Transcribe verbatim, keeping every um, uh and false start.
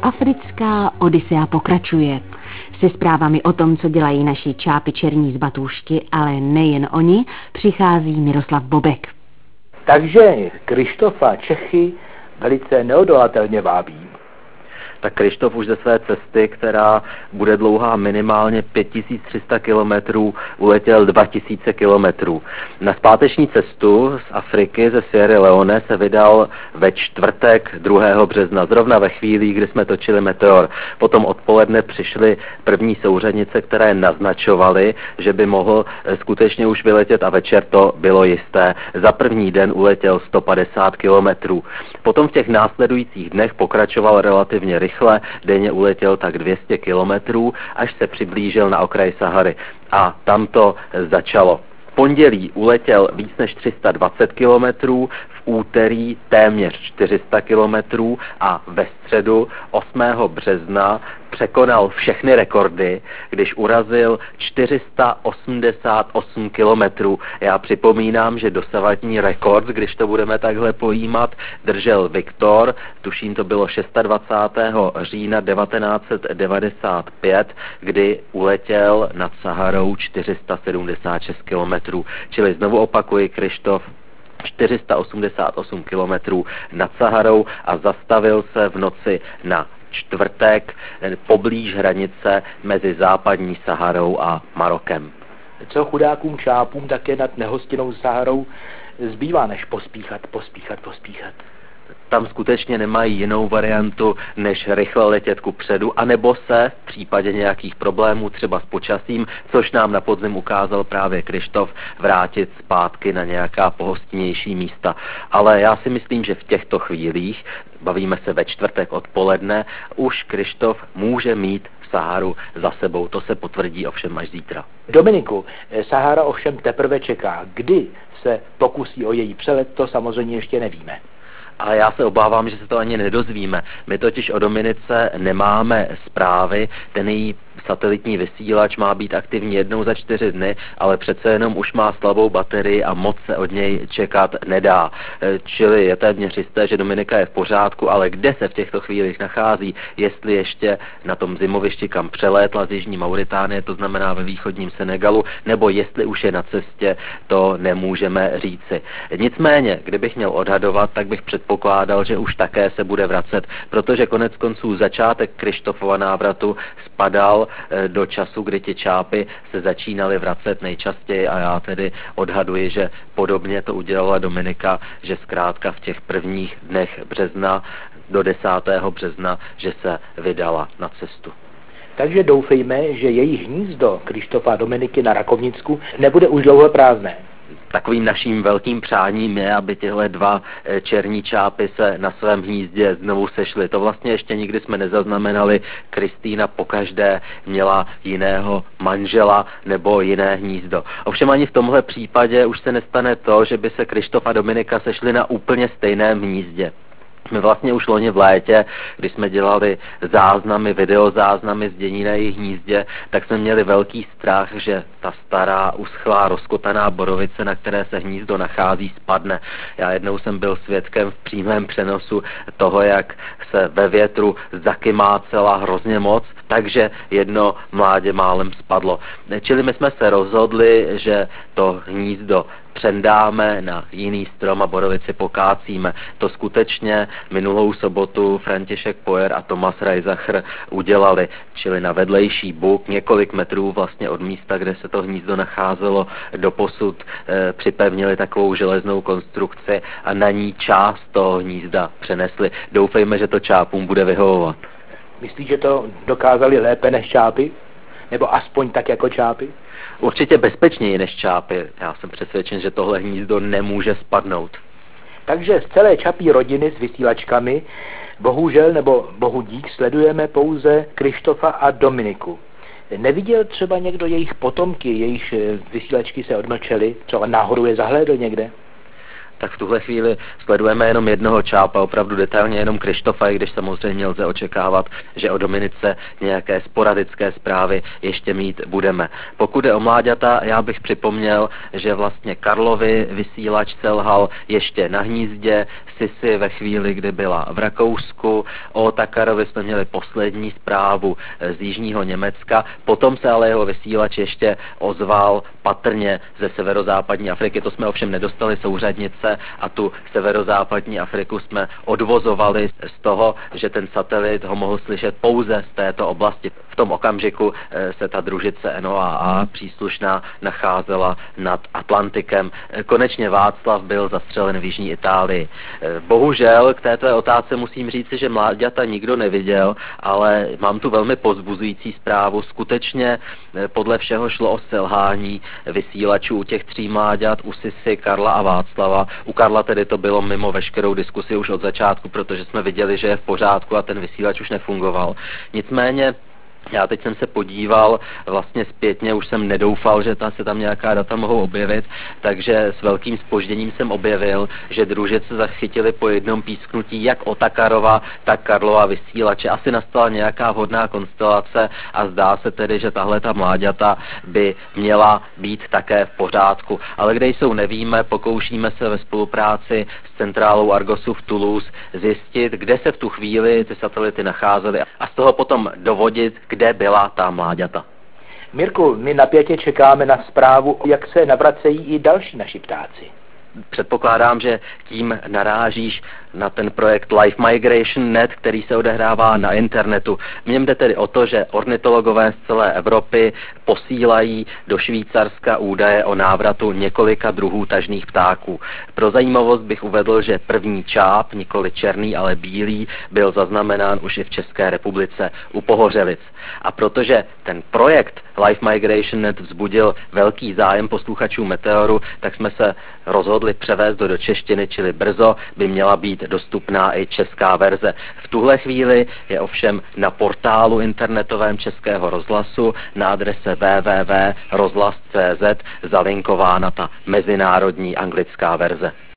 Africká odisea pokračuje. Se zprávami o tom, co dělají naši čápi černí z batůžky, ale nejen oni, přichází Miroslav Bobek. Takže Kryštofa Čechy velice neodolatelně vábí. Tak Kryštof už ze své cesty, která bude dlouhá minimálně pět tisíc tři sta kilometrů, uletěl dva tisíce kilometrů. Na zpáteční cestu z Afriky, ze Sierra Leone, se vydal ve čtvrtek druhého března, zrovna ve chvíli, kdy jsme točili Meteor. Potom odpoledne přišly první souřadnice, které naznačovaly, že by mohl skutečně už vyletět, a večer to bylo jisté. Za první den uletěl sto padesát kilometrů. Potom v těch následujících dnech pokračoval relativně rychle. Rychle, denně uletěl tak dvě stě kilometrů, až se přiblížil na okraj Sahary. A tam to začalo. V pondělí uletěl víc než tři sta dvacet kilometrů, v úterý téměř čtyři sta kilometrů a ve středu osmého března překonal všechny rekordy, když urazil čtyři sta osmdesát osm kilometrů. Já připomínám, že dosavadní rekord, když to budeme takhle pojímat, držel Viktor, tuším to bylo dvacátého šestého října devatenáct set devadesát pět, kdy uletěl nad Saharou čtyři sta sedmdesát šest kilometrů. Čili znovu opakuji, Kryštof čtyři sta osmdesát osm kilometrů nad Saharou a zastavil se v noci na čtvrtek poblíž hranice mezi západní Saharou a Marokem. Co chudákům čápům také nad nehostinnou Saharou zbývá, než pospíchat, pospíchat, pospíchat? Tam skutečně nemají jinou variantu, než rychle letět ku předu, anebo se v případě nějakých problémů, třeba s počasím, což nám na podzim ukázal právě Kryštof, vrátit zpátky na nějaká pohostinnější místa. Ale já si myslím, že v těchto chvílích, bavíme se ve čtvrtek odpoledne, už Kryštof může mít Saharu za sebou. To se potvrdí ovšem až zítra. Dominiku, Sahara ovšem teprve čeká. Kdy se pokusí o její přelet, to samozřejmě ještě nevíme. A já se obávám, že se to ani nedozvíme. My totiž o Dominice nemáme zprávy, ten její satelitní vysílač má být aktivní jednou za čtyři dny, ale přece jenom už má slabou baterii a moc se od něj čekat nedá. Čili je téměř jisté, že Dominika je v pořádku, ale kde se v těchto chvílích nachází, jestli ještě na tom zimovišti, kam přelétla z jižní Mauritánie, to znamená ve východním Senegalu, nebo jestli už je na cestě, to nemůžeme říci. Nicméně, kdybych měl odhadovat, tak bych předpokládal, že už také se bude vracet, protože konec konců začátek Kryštofova návratu spadal do času, kdy ti čápy se začínaly vracet nejčastěji, a já tedy odhaduji, že podobně to udělala Dominika, že zkrátka v těch prvních dnech března do desátého března, že se vydala na cestu. Takže doufejme, že její hnízdo Kryštofa Dominiky na Rakovnicku nebude už dlouho prázdné. Takovým naším velkým přáním je, aby tyhle dva černí čápy se na svém hnízdě znovu sešly. To vlastně ještě nikdy jsme nezaznamenali. Kristýna pokaždé měla jiného manžela nebo jiné hnízdo. Ovšem ani v tomhle případě už se nestane to, že by se Kryštof a Dominika sešli na úplně stejném hnízdě. My vlastně už loni v létě, když jsme dělali záznamy, videozáznamy z dění na jejich hnízdě, tak jsme měli velký strach, že ta stará, uschlá, rozkotaná borovice, na které se hnízdo nachází, spadne. Já jednou jsem byl svědkem v přímém přenosu toho, jak se ve větru zakymácela hrozně moc, takže jedno mládě málem spadlo. Čili my jsme se rozhodli, že to hnízdo přendáme na jiný strom a borovici pokácíme. To skutečně minulou sobotu František Pojer a Tomas Reisacher udělali, čili na vedlejší buk několik metrů vlastně od místa, kde se to hnízdo nacházelo, doposud e, připevnili takovou železnou konstrukci a na ní část toho hnízda přenesli. Doufejme, že to čápům bude vyhovovat. Myslíš, že to dokázali lépe než čápy? Nebo aspoň tak jako čápy? Určitě bezpečněji než čápy. Já jsem přesvědčen, že tohle hnízdo nemůže spadnout. Takže z celé čapí rodiny s vysílačkami, bohužel nebo bohu dík, sledujeme pouze Kryštofa a Dominiku. Neviděl třeba někdo jejich potomky, jejich vysílačky se odmlčely? Třeba náhodou je zahlédl někde? tak v tuhle chvíli sledujeme jenom jednoho čápa, opravdu detailně jenom Krištofa, i když samozřejmě lze očekávat, že o Dominice nějaké sporadické zprávy ještě mít budeme. Pokud je o mláďata, já bych připomněl, že vlastně Karlovi vysílač selhal ještě na hnízdě, Sisi ve chvíli, kdy byla v Rakousku, o Takarovi jsme měli poslední zprávu z jižního Německa, potom se ale jeho vysílač ještě ozval patrně ze severozápadní Afriky, to jsme ovšem nedostali souřadnice a tu severozápadní Afriku jsme odvozovali z toho, že ten satelit ho mohl slyšet pouze z této oblasti. V tom okamžiku se ta družice N O A A příslušná nacházela nad Atlantikem. Konečně Václav byl zastřelen v jižní Itálii. Bohužel k této otázce musím říci, že mláďata nikdo neviděl, ale mám tu velmi povzbuzující zprávu. Skutečně podle všeho šlo o selhání vysílačů u těch tří mláďat, u Sisi, Karla a Václava. U Karla tedy to bylo mimo veškerou diskusi už od začátku, protože jsme viděli, že je v pořádku a ten vysílač už nefungoval. Nicméně já teď jsem se podíval, vlastně zpětně už jsem nedoufal, že ta, se tam nějaká data mohou objevit, takže s velkým zpožděním jsem objevil, že družice zachytili po jednom písknutí jak Otakarova, tak Karlova vysílače. Asi nastala nějaká vhodná konstelace a zdá se tedy, že tahle ta mláďata by měla být také v pořádku. Ale kde jsou, nevíme, pokoušíme se ve spolupráci s centrálou Argosu v Toulouse zjistit, kde se v tu chvíli ty satelity nacházely a z toho potom dovodit, kde byla ta mláďata. Mirku, my napětě čekáme na zprávu, jak se navracejí i další naši ptáci. Předpokládám, že tím narážíš na ten projekt Life Migration Net, který se odehrává na internetu. V něm jde tedy o to, že ornitologové z celé Evropy posílají do Švýcarska údaje o návratu několika druhů tažných ptáků. Pro zajímavost bych uvedl, že první čáp, nikoli černý, ale bílý, byl zaznamenán už i v České republice u Pohořelic. A protože ten projekt Life Migration Net vzbudil velký zájem posluchačů Meteoru, tak jsme se rozhodli převést do češtiny, čili brzo by měla být dostupná i česká verze. V tuhle chvíli je ovšem na portálu internetovém Českého rozhlasu na adrese w w w tečka rozhlas tečka c z zalinkována ta mezinárodní anglická verze.